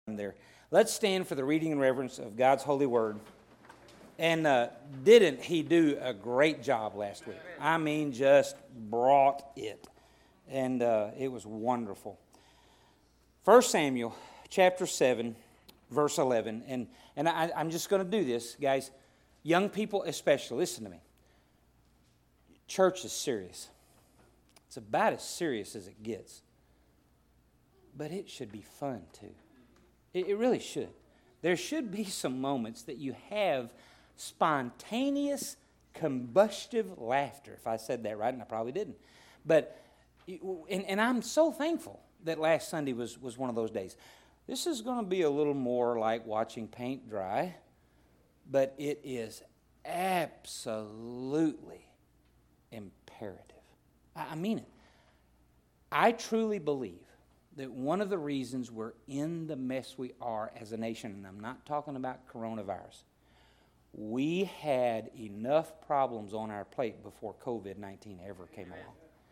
There. Let's stand for the reading and reverence of God's holy word. And didn't he do a great job last week? I mean, just brought it. And it was wonderful. 1 Samuel chapter 7, verse 11. And I'm just going to do this, guys. Young people especially, listen to me. Church is serious. It's about as serious as it gets. But it should be fun, too. It really should. There should be some moments that you have spontaneous, combustive laughter. If I said that right, and I probably didn't. But, and I'm so thankful that last Sunday was one of those days. This is going to be a little more like watching paint dry, but it is absolutely imperative. I mean it. I truly believe that one of the reasons we're in the mess we are as a nation, and I'm not talking about coronavirus, we had enough problems on our plate before COVID-19 ever came along.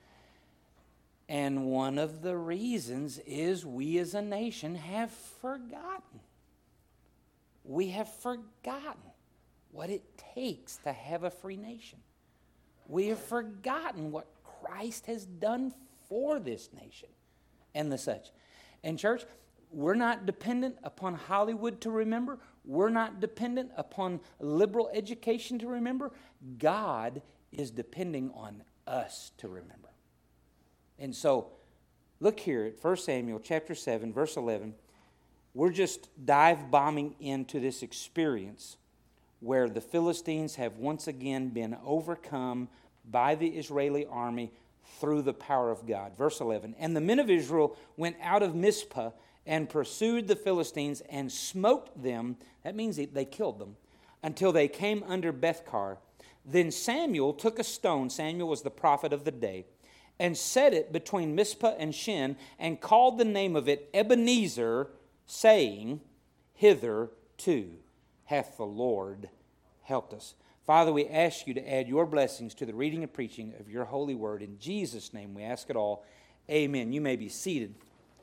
And one of the reasons is we as a nation have forgotten. We have forgotten what it takes to have a free nation. We have forgotten what Christ has done for this nation. And the such. And church, we're not dependent upon Hollywood to remember. We're not dependent upon liberal education to remember. God is depending on us to remember. And so, look here at 1 Samuel chapter 7, verse 11. We're just dive bombing into this experience where the Philistines have once again been overcome by the Israeli army through the power of God. Verse 11, and the men of Israel went out of Mizpah and pursued the Philistines and smote them. That means they killed them until they came under Bethkar. Then Samuel took a stone, Samuel was the prophet of the day, and set it between Mizpah and Shin and called the name of it Ebenezer, saying, hitherto hath the Lord helped us. Father, we ask you to add your blessings to the reading and preaching of your holy word. In Jesus' name we ask it all. Amen. You may be seated.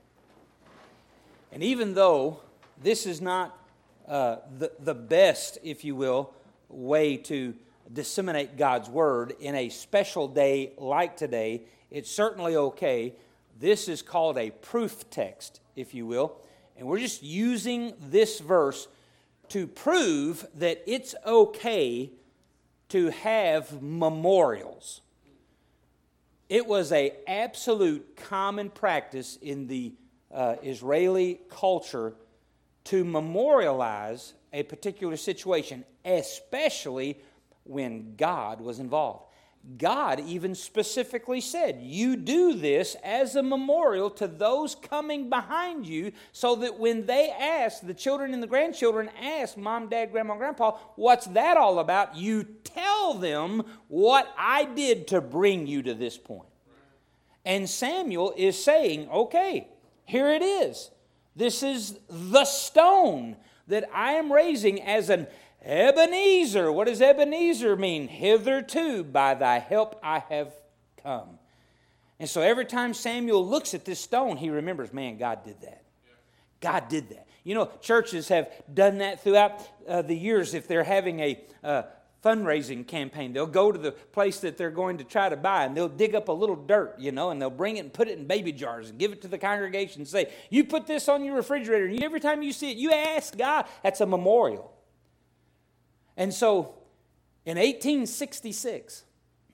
And even though this is not the best, if you will, way to disseminate God's word in a special day like today, it's certainly okay. This is called a proof text, if you will. And we're just using this verse to prove that it's okay to have memorials. It was an absolute common practice in the Israeli culture to memorialize a particular situation, especially when God was involved. God even specifically said, you do this as a memorial to those coming behind you, so that when they ask, the children and the grandchildren ask Mom, Dad, Grandma, Grandpa, what's that all about? You tell them what I did to bring you to this point. And Samuel is saying, okay, here it is. This is the stone that I am raising as an Ebenezer. What does Ebenezer mean? Hitherto, by thy help I have come. And so every time Samuel looks at this stone, he remembers, man, God did that. God did that. You know, churches have done that throughout the years. If they're having a fundraising campaign, they'll go to the place that they're going to try to buy, and they'll dig up a little dirt, you know, and they'll bring it and put it in baby jars and give it to the congregation and say, you put this on your refrigerator, and every time you see it, you ask God. That's a memorial. And so, in 1866,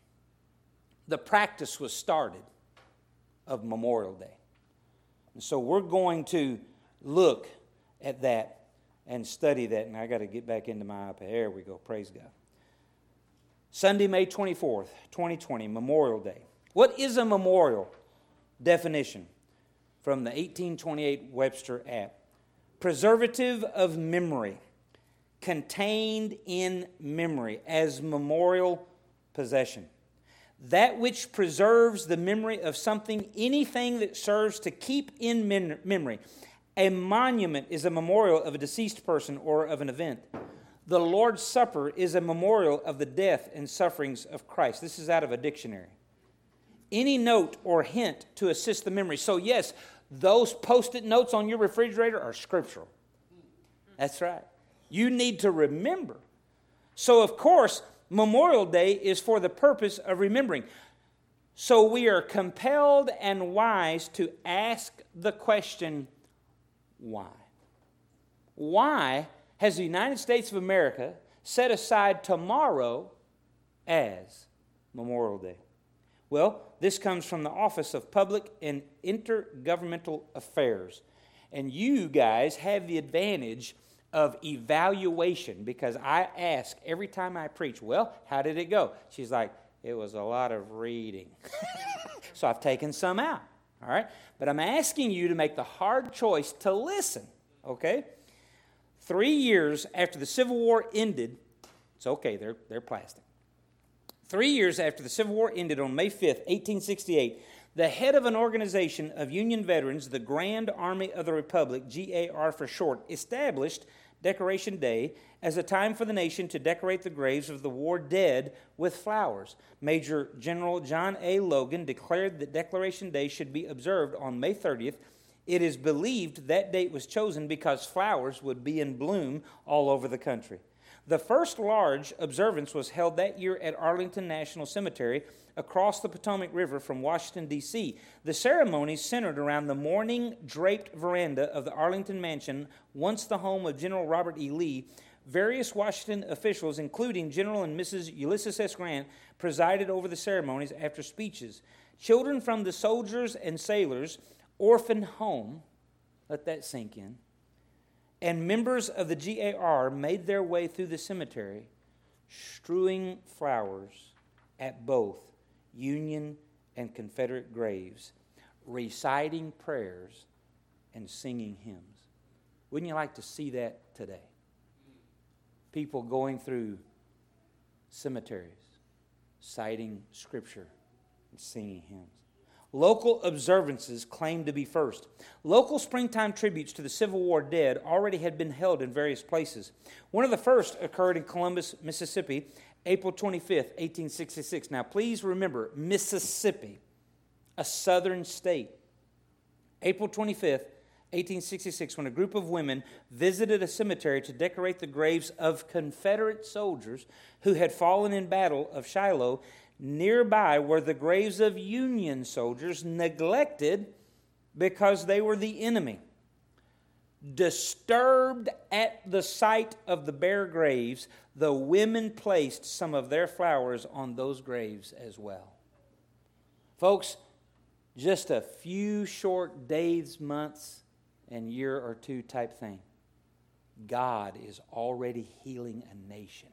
the practice was started of Memorial Day. And so we're going to look at that and study that. And I got to get back into my iPad. There we go. Praise God. Sunday, May 24th, 2020, Memorial Day. What is a memorial? Definition from the 1828 Webster app. Preservative of memory. Contained in memory as memorial possession. That which preserves the memory of something, anything that serves to keep in memory. A monument is a memorial of a deceased person or of an event. The Lord's Supper is a memorial of the death and sufferings of Christ. This is out of a dictionary. Any note or hint to assist the memory. So yes, Those Post-it notes on your refrigerator are scriptural. That's right. You need to remember. So, of course, Memorial Day is for the purpose of remembering. So we are compelled and wise to ask the question, why? Why has the United States of America set aside tomorrow as Memorial Day? Well, this comes from the Office of Public and Intergovernmental Affairs. And you guys have the advantage of evaluation, because I ask every time I preach, well, how did it go? She's like, it was a lot of reading. So I've taken some out, all right? But I'm asking you to make the hard choice to listen, okay? 3 years after the Civil War ended, it's okay, they're plastic. 3 years after the Civil War ended on May 5th, 1868, the head of an organization of Union veterans, the Grand Army of the Republic, GAR for short, established Decoration Day as a time for the nation to decorate the graves of the war dead with flowers. Major General John A. Logan declared that Decoration Day should be observed on May 30th. It is believed that date was chosen because flowers would be in bloom all over the country. The first large observance was held that year at Arlington National Cemetery across the Potomac River from Washington, D.C. The ceremonies centered around the mourning draped veranda of the Arlington Mansion, once the home of General Robert E. Lee. Various Washington officials, including General and Mrs. Ulysses S. Grant, presided over the ceremonies after speeches. Children from the Soldiers and Sailors Orphan Home, let that sink in, and members of the GAR made their way through the cemetery, strewing flowers at both Union and Confederate graves, reciting prayers and singing hymns. Wouldn't you like to see that today? People going through cemeteries, citing Scripture and singing hymns. Local observances claimed to be first. Local springtime tributes to the Civil War dead already had been held in various places. One of the first occurred in Columbus, Mississippi, April 25th, 1866. Now, please remember, Mississippi, a southern state. April 25th, 1866, when a group of women visited a cemetery to decorate the graves of Confederate soldiers who had fallen in battle of Shiloh. Nearby were the graves of Union soldiers, neglected because they were the enemy. Disturbed at the sight of the bare graves, the women placed some of their flowers on those graves as well. Folks, just a few short days, months, and year or two type thing. God is already healing a nation.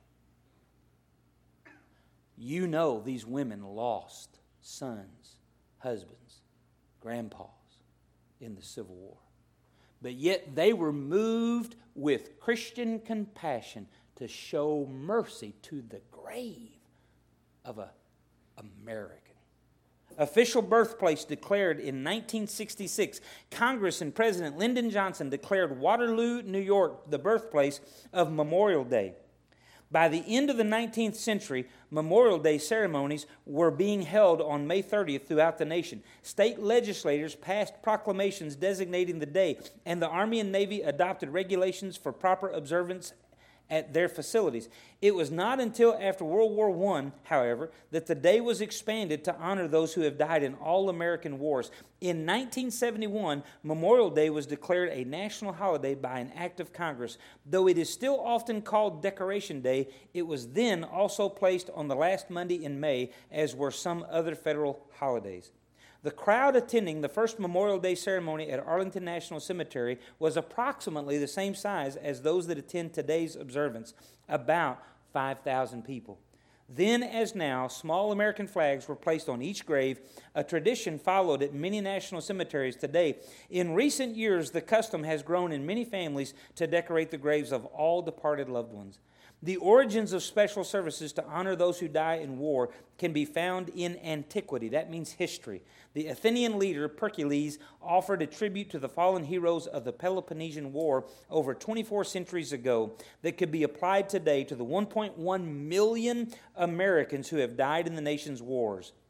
You know these women lost sons, husbands, grandpas in the Civil War. But yet they were moved with Christian compassion to show mercy to the grave of an American. Official birthplace declared in 1966, Congress and President Lyndon Johnson declared Waterloo, New York, the birthplace of Memorial Day. By the end of the 19th century, Memorial Day ceremonies were being held on May 30th throughout the nation. State legislators passed proclamations designating the day, and the Army and Navy adopted regulations for proper observance at their facilities. It was not until after World War I, however, that the day was expanded to honor those who have died in all American wars. In 1971, Memorial Day was declared a national holiday by an act of Congress. Though it is still often called Decoration Day, it was then also placed on the last Monday in May, as were some other federal holidays. The crowd attending the first Memorial Day ceremony at Arlington National Cemetery was approximately the same size as those that attend today's observance, about 5,000 people. Then, as now, small American flags were placed on each grave, a tradition followed at many national cemeteries today. In recent years, the custom has grown in many families to decorate the graves of all departed loved ones. The origins of special services to honor those who die in war can be found in antiquity. That means history. The Athenian leader Pericles offered a tribute to the fallen heroes of the Peloponnesian War over 24 centuries ago that could be applied today to the 1.1 million Americans who have died in the nation's wars.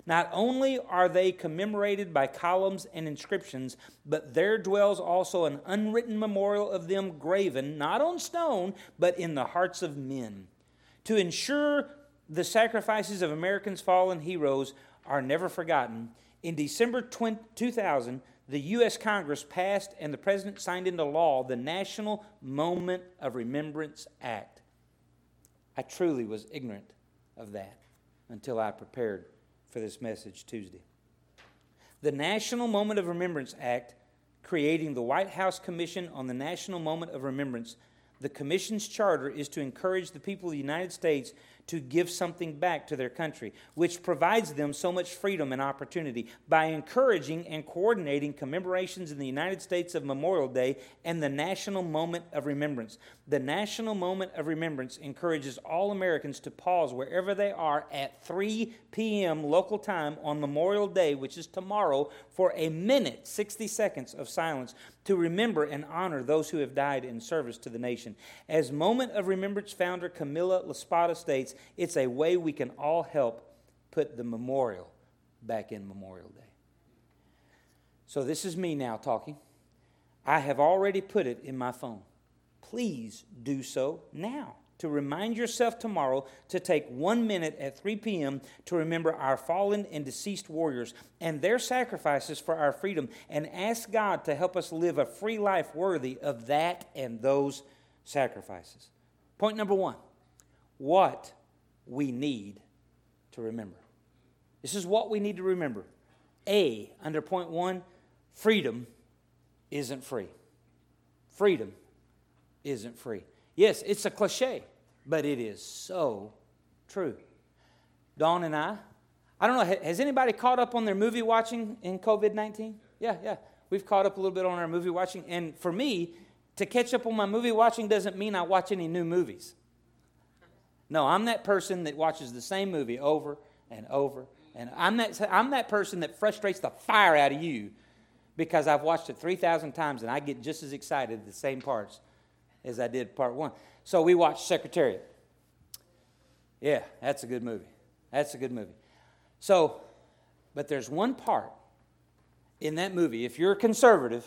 Not only are they commemorated by columns and inscriptions, but there dwells also an unwritten memorial of them graven, not on stone, but in the hearts of men, to ensure the sacrifices of Americans' fallen heroes are never forgotten. In December 2000, the U.S. Congress passed and the President signed into law the National Moment of Remembrance Act. I truly was ignorant of that until I prepared for this message Tuesday. The National Moment of Remembrance Act, creating the White House Commission on the National Moment of Remembrance. The Commission's charter is to encourage the people of the United States to give something back to their country, which provides them so much freedom and opportunity by encouraging and coordinating commemorations in the United States of Memorial Day and the National Moment of Remembrance. The National Moment of Remembrance encourages all Americans to pause wherever they are at 3 p.m. local time on Memorial Day, which is tomorrow, for a minute, 60 seconds of silence to remember and honor those who have died in service to the nation. As Moment of Remembrance founder Camilla Laspada states, it's a way we can all help put the memorial back in Memorial Day. So this is me now talking. I have already put it in my phone. Please do so now to remind yourself tomorrow to take 1 minute at 3 p.m. to remember our fallen and deceased warriors and their sacrifices for our freedom, and ask God to help us live a free life worthy of that and those sacrifices. Point number 1, what we need to remember. This is what we need to remember. A, under point 1, freedom isn't free. Freedom isn't free. Yes, it's a cliche, but it is so true. Dawn and I don't know, has anybody caught up on their movie watching in COVID-19? Yeah. We've caught up a little bit on our movie watching. And for me, to catch up on my movie watching doesn't mean I watch any new movies. No, I'm that person that watches the same movie over and over. And I'm that person that frustrates the fire out of you because I've watched it 3,000 times and I get just as excited at the same parts as I did part 1. So we watched Secretariat. Yeah, that's a good movie. So, but there's one part in that movie, if you're a conservative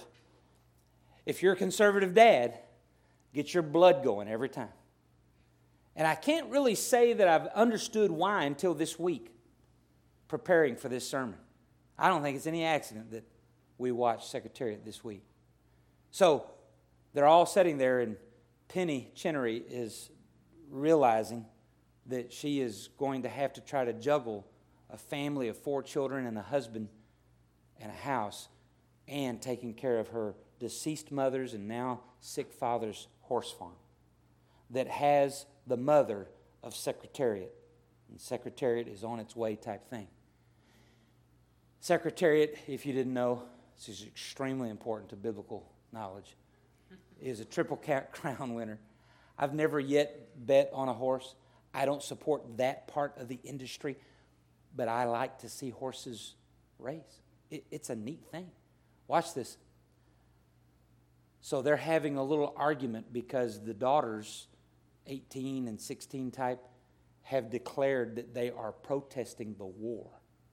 dad, get your blood going every time. And I can't really say that I've understood why until this week, preparing for this sermon. I don't think it's any accident that we watched Secretariat this week. So, they're all sitting there, and Penny Chinnery is realizing that she is going to have to try to juggle a family of 4 children and a husband and a house, and taking care of her deceased mother's and now sick father's horse farm that has the mother of Secretariat. And Secretariat is on its way type thing. Secretariat, if you didn't know, this is extremely important to biblical knowledge, is a Triple Crown winner. I've never yet bet on a horse. I don't support that part of the industry, but I like to see horses race. It's a neat thing. Watch this. So they're having a little argument because the daughters, 18 and 16 type, have declared that they are protesting the war.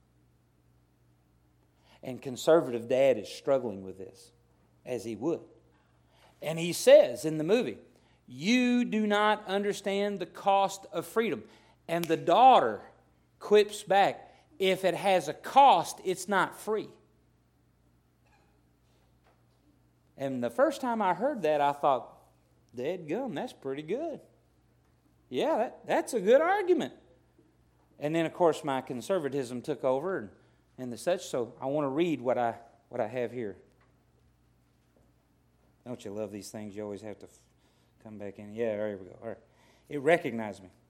And conservative dad is struggling with this, as he would. And he says in the movie, "You do not understand the cost of freedom." And the daughter quips back, "If it has a cost, it's not free." And the first time I heard that, I thought, "Dadgum, that's pretty good. Yeah, that's a good argument." And then, of course, my conservatism took over and the such, so I want to read what I have here. Don't you love these things? You always have to come back in. Yeah, there we go. All right. It recognized me.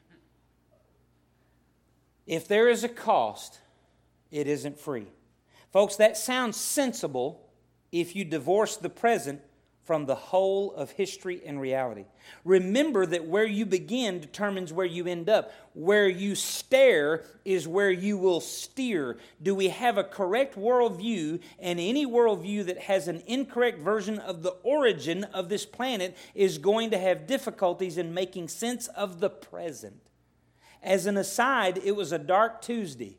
If there is a cost, it isn't free. Folks, that sounds sensible if you divorce the present from the whole of history and reality. Remember that where you begin determines where you end up. Where you stare is where you will steer. Do we have a correct worldview? And any worldview that has an incorrect version of the origin of this planet is going to have difficulties in making sense of the present. As an aside, it was a dark Tuesday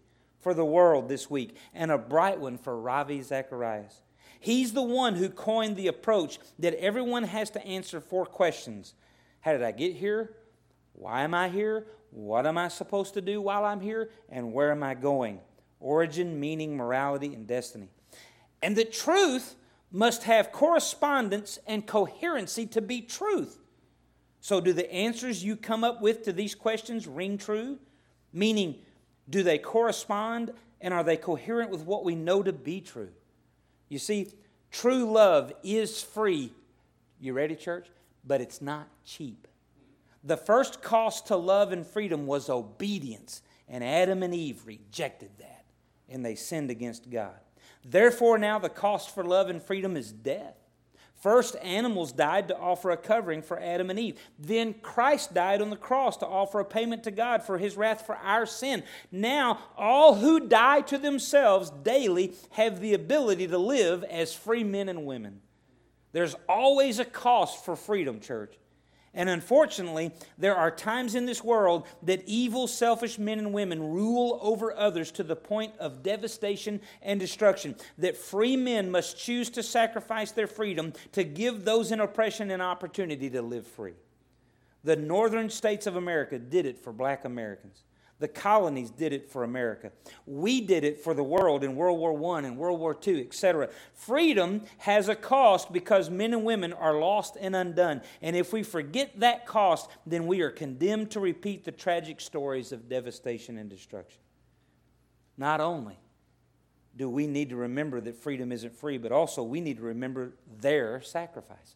for the world this week, and a bright one for Ravi Zacharias. He's the one who coined the approach that everyone has to answer 4 questions. How did I get here? Why am I here? What am I supposed to do while I'm here? And where am I going? Origin, meaning, morality, and destiny. And the truth must have correspondence and coherency to be truth. So do the answers you come up with to these questions ring true? Meaning, do they correspond and are they coherent with what we know to be true? You see, true love is free. You ready, church? But it's not cheap. The first cost to love and freedom was obedience, and Adam and Eve rejected that, and they sinned against God. Therefore, now the cost for love and freedom is death. First, animals died to offer a covering for Adam and Eve. Then Christ died on the cross to offer a payment to God for His wrath for our sin. Now, all who die to themselves daily have the ability to live as free men and women. There's always a cost for freedom, church. And unfortunately, there are times in this world that evil, selfish men and women rule over others to the point of devastation and destruction. That free men must choose to sacrifice their freedom to give those in oppression an opportunity to live free. The northern states of America did it for black Americans. The colonies did it for America. We did it for the world in World War I and World War II, etc. Freedom has a cost because men and women are lost and undone. And if we forget that cost, then we are condemned to repeat the tragic stories of devastation and destruction. Not only do we need to remember that freedom isn't free, but also we need to remember their sacrifices.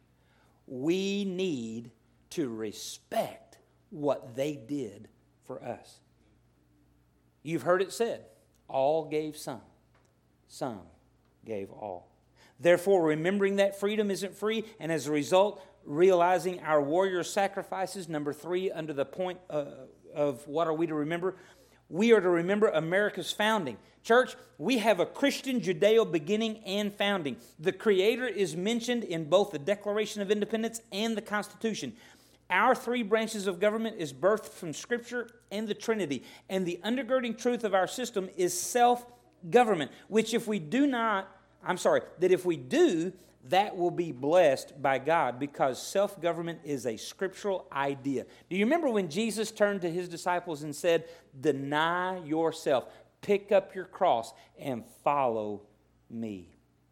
We need to respect what they did for us. You've heard it said, all gave some gave all. Therefore, remembering that freedom isn't free, and as a result, realizing our warrior sacrifices, number 3, under the point of what are we to remember? We are to remember America's founding. Church, we have a Christian Judeo beginning and founding. The Creator is mentioned in both the Declaration of Independence and the Constitution. Our 3 branches of government is birthed from Scripture and the Trinity. And the undergirding truth of our system is self-government, which if we do, that will be blessed by God because self-government is a scriptural idea. Do you remember when Jesus turned to His disciples and said, deny yourself, pick up your cross, and follow me?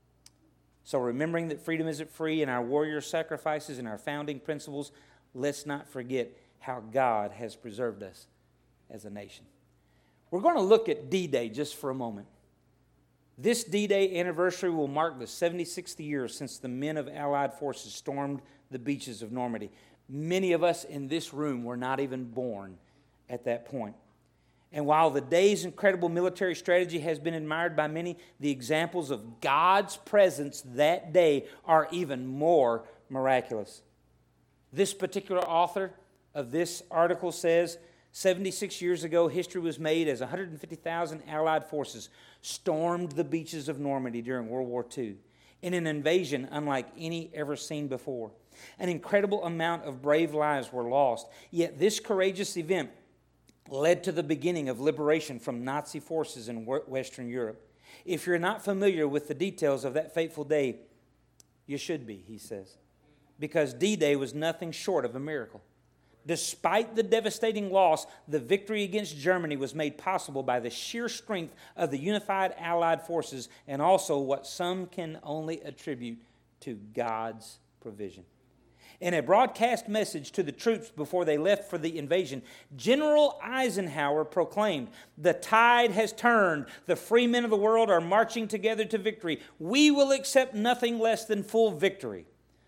So remembering that freedom isn't free and our warrior sacrifices and our founding principles, let's not forget how God has preserved us as a nation. We're going to look at D-Day just for a moment. This D-Day anniversary will mark the 76th year since the men of Allied forces stormed the beaches of Normandy. Many of us in this room were not even born at that point. And while the day's incredible military strategy has been admired by many, the examples of God's presence that day are even more miraculous. This particular author of this article says, 76 years ago, history was made as 150,000 Allied forces stormed the beaches of Normandy during World War II in an invasion unlike any ever seen before. An incredible amount of brave lives were lost, yet this courageous event led to the beginning of liberation from Nazi forces in Western Europe. If you're not familiar with the details of that fateful day, you should be, he says, because D-Day was nothing short of a miracle. Despite the devastating loss, the victory against Germany was made possible by the sheer strength of the unified Allied forces and also what some can only attribute to God's provision. In a broadcast message to the troops before they left for the invasion, General Eisenhower proclaimed, "The tide has turned. The free men of the world are marching together to victory. We will accept nothing less than full victory."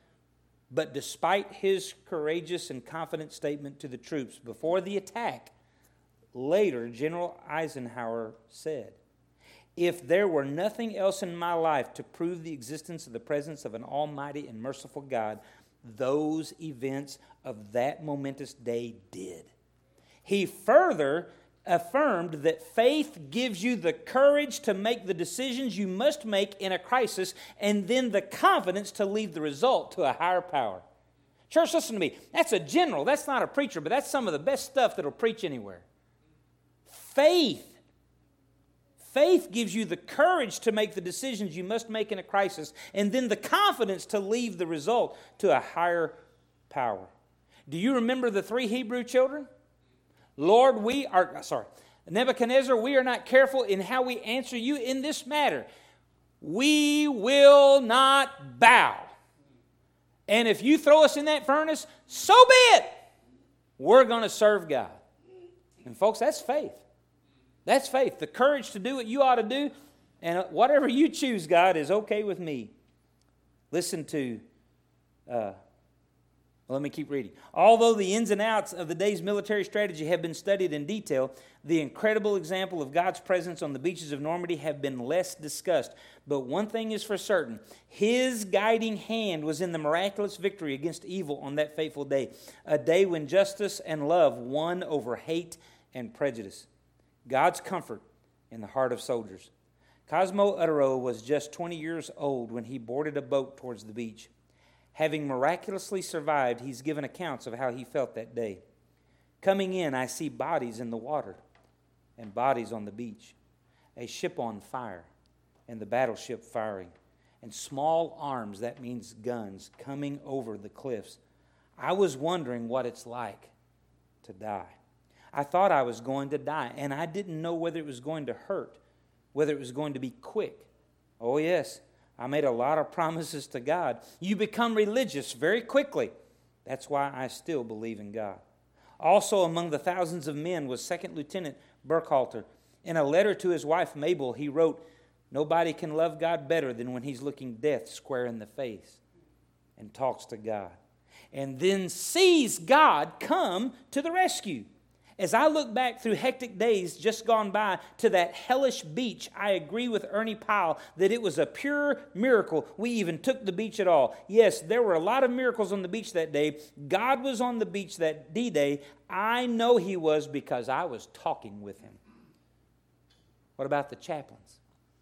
But despite his courageous and confident statement to the troops before the attack, later General Eisenhower said, "If there were nothing else in my life to prove the existence of the presence of an almighty and merciful God, those events of that momentous day did." He further affirmed that faith gives you the courage to make the decisions you must make in a crisis and then the confidence to leave the result to a higher power. Church, listen to me. That's a general. That's not a preacher, but that's some of the best stuff that'll preach anywhere. Faith Faith gives you the courage to make the decisions you must make in a crisis, and then the confidence to leave the result to a higher power. Do you remember the 3 Hebrew children? Nebuchadnezzar, we are not careful in how we answer you in this matter. We will not bow. And if you throw us in that furnace, so be it. We're going to serve God. And folks, that's faith. That's faith. The courage to do what you ought to do. And whatever you choose, God, is okay with me. Listen to, let me keep reading. Although the ins and outs of the day's military strategy have been studied in detail, the incredible example of God's presence on the beaches of Normandy have been less discussed. But one thing is for certain. His guiding hand was in the miraculous victory against evil on that fateful day. A day when justice and love won over hate and prejudice. God's comfort in the heart of soldiers. Cosmo Utero was just 20 years old when he boarded a boat towards the beach. Having miraculously survived, he's given accounts of how he felt that day. Coming in, I see bodies in the water and bodies on the beach, a ship on fire and the battleship firing, and small arms, that means guns, coming over the cliffs. I was wondering what it's like to die. I thought I was going to die, and I didn't know whether it was going to hurt, whether it was going to be quick. Oh, yes, I made a lot of promises to God. You become religious very quickly. That's why I still believe in God. Also among the thousands of men was Second Lieutenant Burkhalter. In a letter to his wife Mabel, he wrote, "Nobody can love God better than when he's looking death square in the face and talks to God. And then sees God come to the rescue." As I look back through hectic days just gone by to that hellish beach, I agree with Ernie Powell that it was a pure miracle we even took the beach at all. Yes, there were a lot of miracles on the beach that day. God was on the beach that D-Day. I know he was because I was talking with him. What about the chaplains?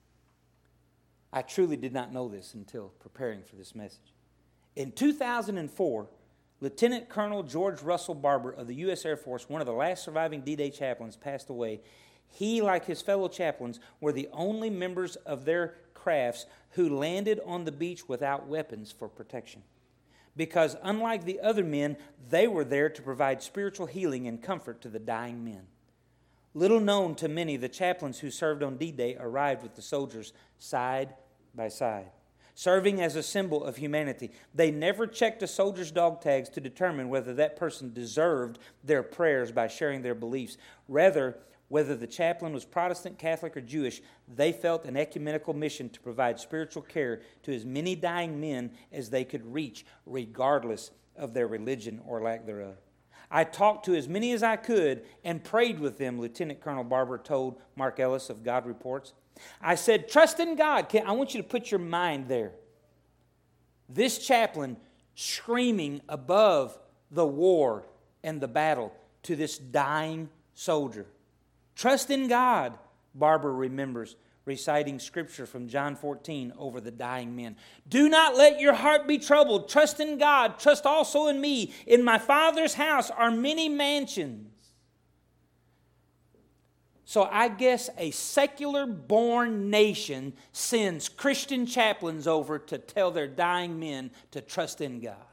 I truly did not know this until preparing for this message. In 2004, Lieutenant Colonel George Russell Barber of the U.S. Air Force, one of the last surviving D-Day chaplains, passed away. He, like his fellow chaplains, were the only members of their crafts who landed on the beach without weapons for protection. Because unlike the other men, they were there to provide spiritual healing and comfort to the dying men. Little known to many, the chaplains who served on D-Day arrived with the soldiers side by side, serving as a symbol of humanity. They never checked a soldier's dog tags to determine whether that person deserved their prayers by sharing their beliefs. Rather, whether the chaplain was Protestant, Catholic, or Jewish, they felt an ecumenical mission to provide spiritual care to as many dying men as they could reach, regardless of their religion or lack thereof. I talked to as many as I could and prayed with them, Lieutenant Colonel Barber told Mark Ellis of God Reports. I said, trust in God. I want you to put your mind there. This chaplain screaming above the war and the battle to this dying soldier. Trust in God, Barber remembers, reciting scripture from John 14 over the dying men. Do not let your heart be troubled. Trust in God. Trust also in me. In my Father's house are many mansions. So I guess a secular-born nation sends Christian chaplains over to tell their dying men to trust in God.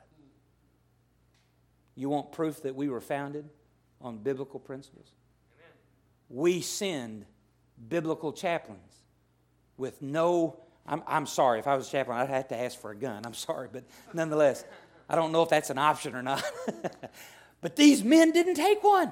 You want proof that we were founded on biblical principles? Amen. We send biblical chaplains with no... I'm sorry, if I was a chaplain, I'd have to ask for a gun. I'm sorry, but nonetheless, I don't know if that's an option or not. But these men didn't take one.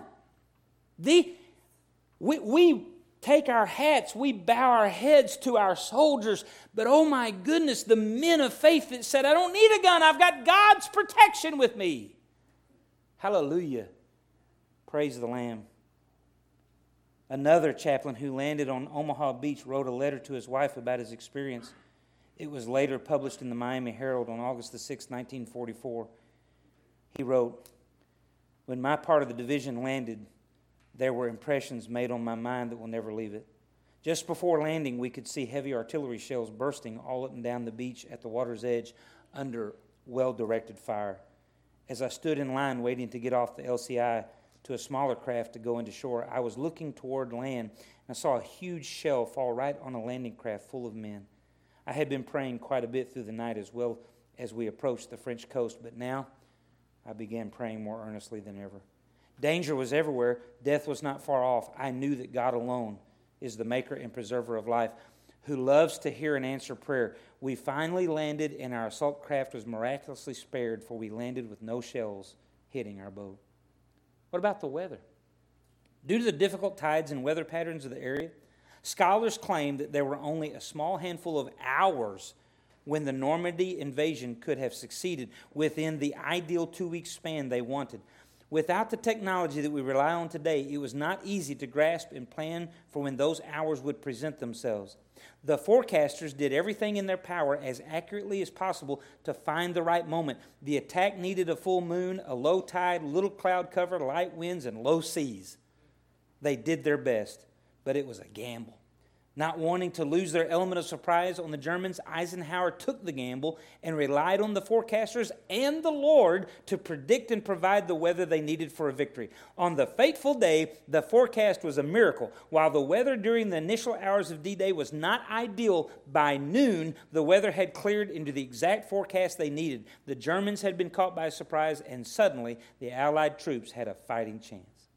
We take our hats, we bow our heads to our soldiers, but oh my goodness, the men of faith that said, I don't need a gun, I've got God's protection with me. Hallelujah. Praise the Lamb. Another chaplain who landed on Omaha Beach wrote a letter to his wife about his experience. It was later published in the Miami Herald on August the 6th, 1944. He wrote, when my part of the division landed, there were impressions made on my mind that will never leave it. Just before landing, we could see heavy artillery shells bursting all up and down the beach at the water's edge under well-directed fire. As I stood in line waiting to get off the LCI to a smaller craft to go into shore, I was looking toward land I saw a huge shell fall right on a landing craft full of men. I had been praying quite a bit through the night as well as we approached the French coast, but now I began praying more earnestly than ever. Danger was everywhere. Death was not far off. I knew that God alone is the maker and preserver of life, who loves to hear and answer prayer. We finally landed, and our assault craft was miraculously spared, for we landed with no shells hitting our boat. What about the weather? Due to the difficult tides and weather patterns of the area, scholars claim that there were only a small handful of hours when the Normandy invasion could have succeeded within the ideal 2-week span they wanted. Without the technology that we rely on today, it was not easy to grasp and plan for when those hours would present themselves. The forecasters did everything in their power as accurately as possible to find the right moment. The attack needed a full moon, a low tide, little cloud cover, light winds, and low seas. They did their best, but it was a gamble. Not wanting to lose their element of surprise on the Germans, Eisenhower took the gamble and relied on the forecasters and the Lord to predict and provide the weather they needed for a victory. On the fateful day, the forecast was a miracle. While the weather during the initial hours of D-Day was not ideal, by noon, the weather had cleared into the exact forecast they needed. The Germans had been caught by surprise, and suddenly the Allied troops had a fighting chance.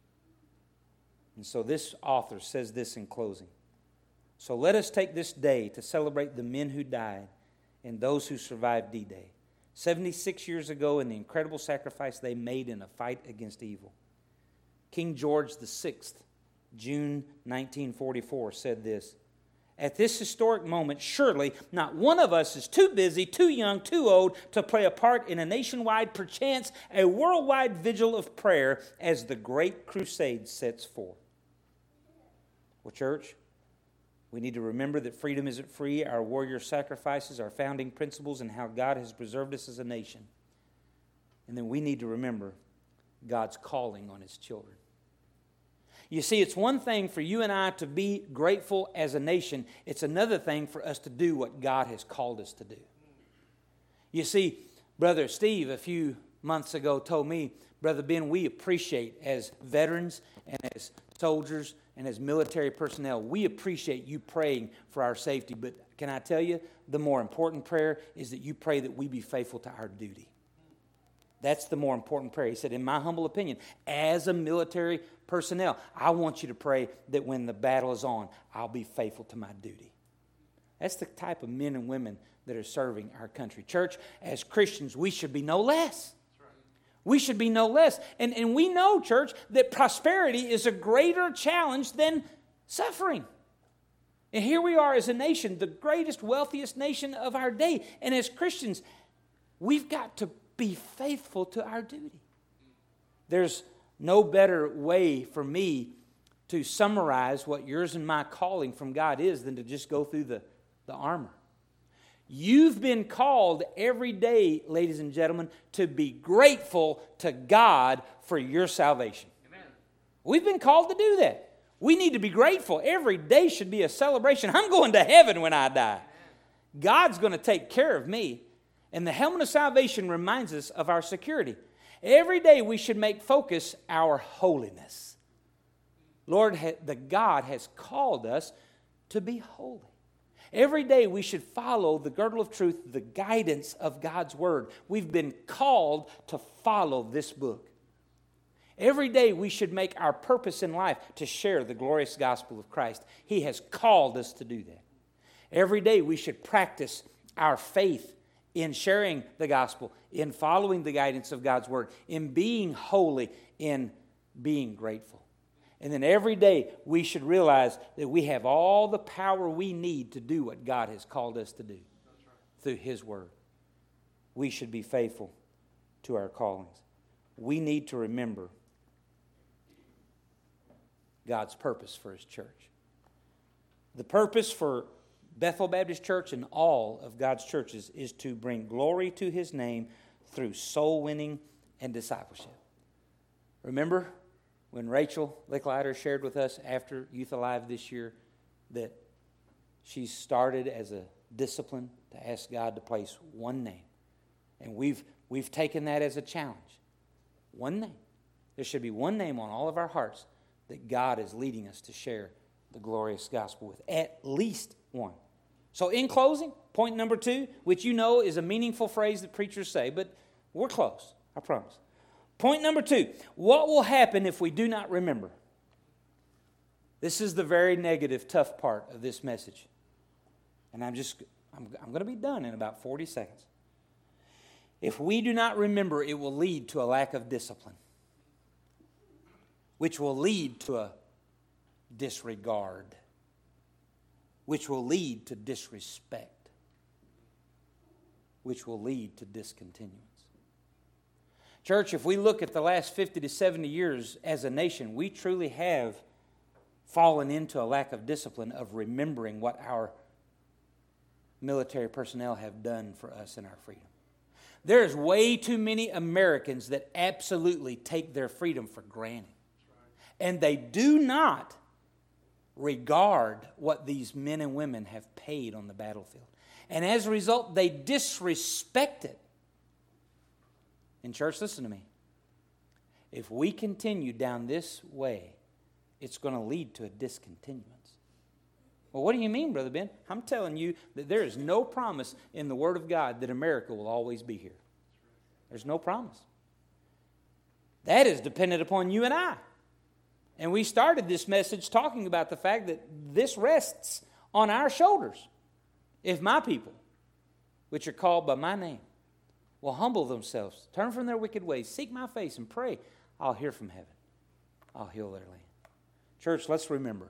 And so this author says this in closing. So let us take this day to celebrate the men who died and those who survived D-Day, 76 years ago, and the incredible sacrifice they made in a fight against evil. King George VI, June 1944, said this: "At this historic moment, surely not one of us is too busy, too young, too old to play a part in a nationwide, perchance a worldwide vigil of prayer as the great crusade sets forth." Well, church, we need to remember that freedom isn't free, our warrior sacrifices, our founding principles, and how God has preserved us as a nation. And then we need to remember God's calling on His children. You see, it's one thing for you and I to be grateful as a nation. It's another thing for us to do what God has called us to do. You see, Brother Steve a few months ago told me, Brother Ben, we appreciate as veterans and as soldiers and as military personnel, we appreciate you praying for our safety. But can I tell you, the more important prayer is that you pray that we be faithful to our duty. That's the more important prayer. He said, in my humble opinion, as a military personnel, I want you to pray that when the battle is on, I'll be faithful to my duty. That's the type of men and women that are serving our country. Church, as Christians, we should be no less. We should be no less. And we know, church, that prosperity is a greater challenge than suffering. And here we are as a nation, the greatest, wealthiest nation of our day. And as Christians, we've got to be faithful to our duty. There's no better way for me to summarize what yours and my calling from God is than to just go through the armor. You've been called every day, ladies and gentlemen, to be grateful to God for your salvation. Amen. We've been called to do that. We need to be grateful. Every day should be a celebration. I'm going to heaven when I die. Amen. God's going to take care of me. And the helmet of salvation reminds us of our security. Every day we should make focus our holiness. Lord, the God has called us to be holy. Every day we should follow the girdle of truth, the guidance of God's Word. We've been called to follow this book. Every day we should make our purpose in life to share the glorious gospel of Christ. He has called us to do that. Every day we should practice our faith in sharing the gospel, in following the guidance of God's Word, in being holy, in being grateful. And then every day we should realize that we have all the power we need to do what God has called us to do through His Word. We should be faithful to our callings. We need to remember God's purpose for His church. The purpose for Bethel Baptist Church and all of God's churches is to bring glory to His name through soul winning and discipleship. Remember when Rachel Licklider shared with us after Youth Alive this year that she started as a discipline to ask God to place one name. And we've taken that as a challenge. One name. There should be one name on all of our hearts that God is leading us to share the glorious gospel with. At least one. So in closing, point number 2, which you know is a meaningful phrase that preachers say, but we're close, I promise. Point number 2, what will happen if we do not remember? This is the very negative, tough part of this message. And I'm going to be done in about 40 seconds. If we do not remember, it will lead to a lack of discipline, which will lead to a disregard, which will lead to disrespect, which will lead to discontinuance. Church, if we look at the last 50 to 70 years as a nation, we truly have fallen into a lack of discipline of remembering what our military personnel have done for us in our freedom. There's way too many Americans that absolutely take their freedom for granted. And they do not regard what these men and women have paid on the battlefield. And as a result, they disrespect it. And church, listen to me. If we continue down this way, it's going to lead to a discontinuance. Well, what do you mean, Brother Ben? I'm telling you that there is no promise in the Word of God that America will always be here. There's no promise. That is dependent upon you and I. And we started this message talking about the fact that this rests on our shoulders. If my people, which are called by my name, will humble themselves, turn from their wicked ways, seek my face, and pray, I'll hear from heaven. I'll heal their land. Church, let's remember.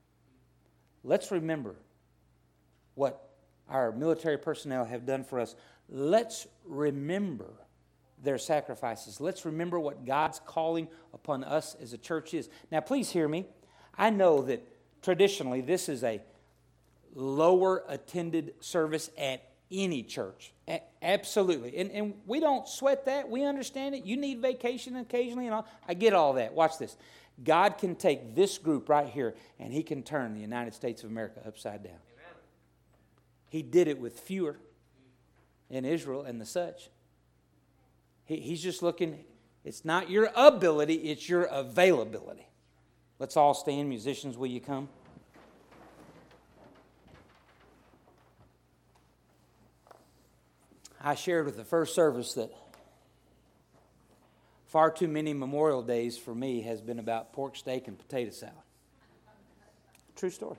Let's remember what our military personnel have done for us. Let's remember their sacrifices. Let's remember what God's calling upon us as a church is. Now, please hear me. I know that traditionally this is a lower attended service at any church. Absolutely. And we don't sweat that. We understand it. You need vacation occasionally and all. I get all that. Watch this. God can take this group right here and He can turn the United States of America upside down. Amen. He did it with fewer in Israel and the such. He's just looking, it's not your ability, it's your availability. Let's all stand. Musicians, will you come? I shared with the first service that far too many Memorial Days for me has been about pork steak and potato salad. True story.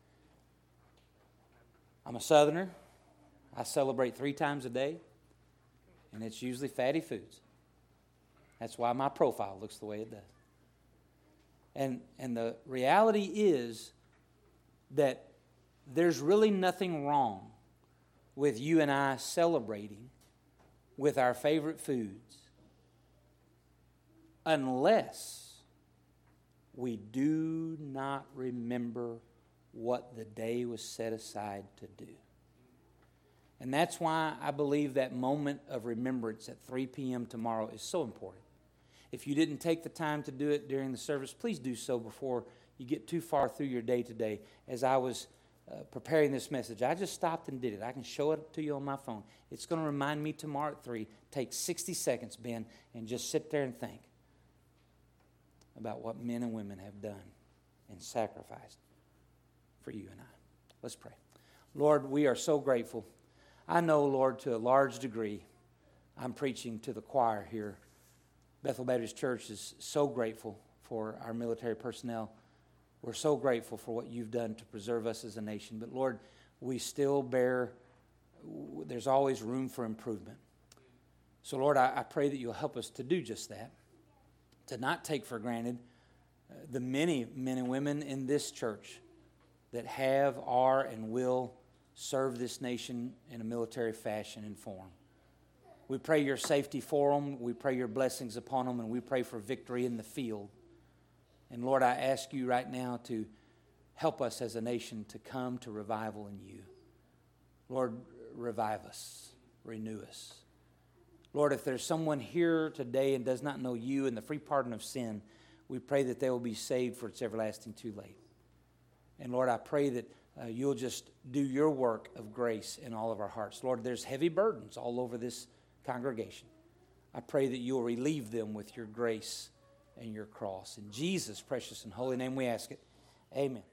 I'm a Southerner. I celebrate 3 times a day, and it's usually fatty foods. That's why my profile looks the way it does. And the reality is that there's really nothing wrong with you and I celebrating with our favorite foods unless we do not remember what the day was set aside to do. And that's why I believe that moment of remembrance at 3 p.m. tomorrow is so important. If you didn't take the time to do it during the service, please do so before you get too far through your day today. As I was preparing this message, I just stopped and did it. I can show it to you on my phone. It's going to remind me tomorrow at 3. Take 60 seconds, Ben, and just sit there and think about what men and women have done and sacrificed for you and I. Let's pray. Lord, we are so grateful. I know, Lord, to a large degree, I'm preaching to the choir here. Bethel Baptist Church is so grateful for our military personnel. We're so grateful for what you've done to preserve us as a nation. But, Lord, we still there's always room for improvement. So, Lord, I pray that you'll help us to do just that, to not take for granted the many men and women in this church that have, are, and will serve this nation in a military fashion and form. We pray your safety for them. We pray your blessings upon them, and we pray for victory in the field. And Lord, I ask you right now to help us as a nation to come to revival in you. Lord, revive us, renew us. Lord, if there's someone here today and does not know you and the free pardon of sin, we pray that they will be saved, for it's everlasting too late. And Lord, I pray that you'll just do your work of grace in all of our hearts. Lord, there's heavy burdens all over this congregation. I pray that you'll relieve them with your grace and your cross. In Jesus' precious and holy name we ask it. Amen.